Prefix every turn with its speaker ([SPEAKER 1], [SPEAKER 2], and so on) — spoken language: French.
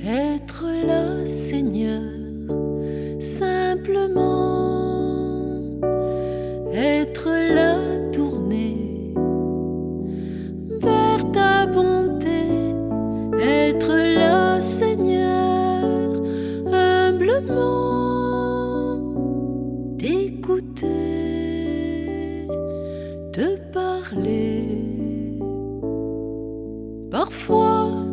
[SPEAKER 1] Être là, Seigneur, simplement être là, tourner vers ta bonté, être là, Seigneur, humblement t'écouter, te parler. Parfois